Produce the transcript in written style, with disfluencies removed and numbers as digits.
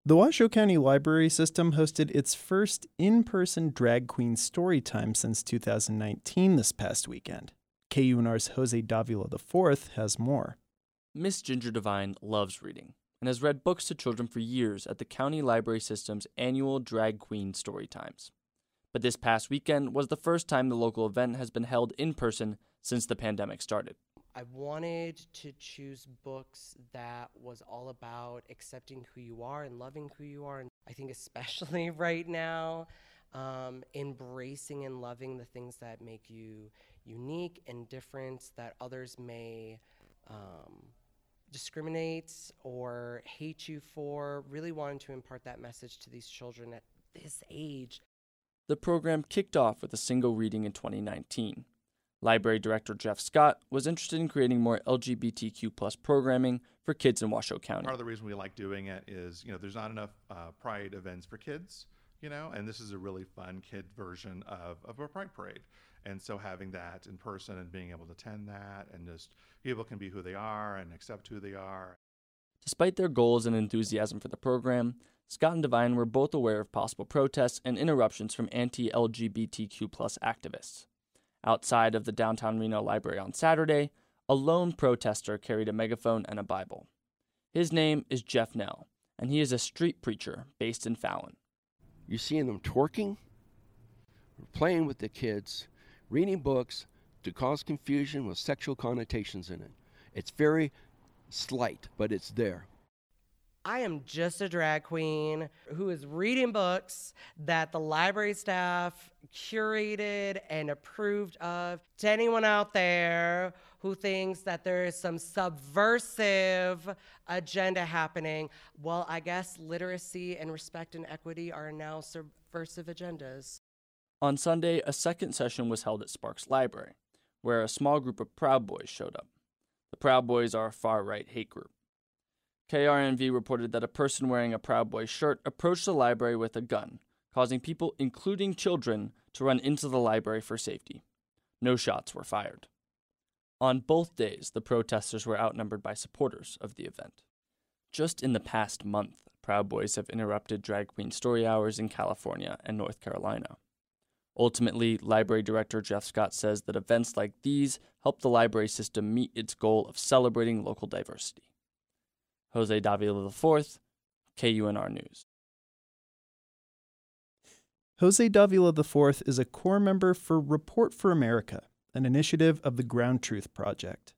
The Washoe County Library System hosted its first in-person drag queen story time since 2019 this past weekend. KUNR's Jose Davila IV has more. Miss Ginger Devine loves reading and has read books to children for years at the County Library System's annual Drag Queen Story Times. But this past weekend was the first time the local event has been held in person since the pandemic started. I wanted to choose books that was all about accepting who you are and loving who you are. And I think especially right now, embracing and loving the things that make you unique and different that others may discriminate or hate you for. Really wanted to impart that message to these children at this age. The program kicked off with a single reading in 2019. Library Director Jeff Scott was interested in creating more LGBTQ+ programming for kids in Washoe County. Part of the reason we like doing it is, there's not enough Pride events for kids, and this is a really fun kid version of a Pride parade. And so having that in person and being able to attend that and just people can be who they are and accept who they are. Despite their goals and enthusiasm for the program, Scott and Devine were both aware of possible protests and interruptions from anti-LGBTQ+ activists. Outside of the downtown Reno Library on Saturday, a lone protester carried a megaphone and a Bible. His name is Jeff Nell, and he is a street preacher based in Fallon. You're seeing them twerking, playing with the kids, reading books to cause confusion with sexual connotations in it. It's very slight, but it's there. I am just a drag queen who is reading books that the library staff curated and approved of. To anyone out there who thinks that there is some subversive agenda happening, well, I guess literacy and respect and equity are now subversive agendas. On Sunday, a second session was held at Sparks Library, where a small group of Proud Boys showed up. The Proud Boys are a far-right hate group. KRNV reported that a person wearing a Proud Boys shirt approached the library with a gun, causing people, including children, to run into the library for safety. No shots were fired. On both days, the protesters were outnumbered by supporters of the event. Just in the past month, Proud Boys have interrupted drag queen story hours in California and North Carolina. Ultimately, Library Director Jeff Scott says that events like these help the library system meet its goal of celebrating local diversity. Jose Davila IV, KUNR News. Jose Davila IV is a core member for Report for America, an initiative of the Ground Truth Project.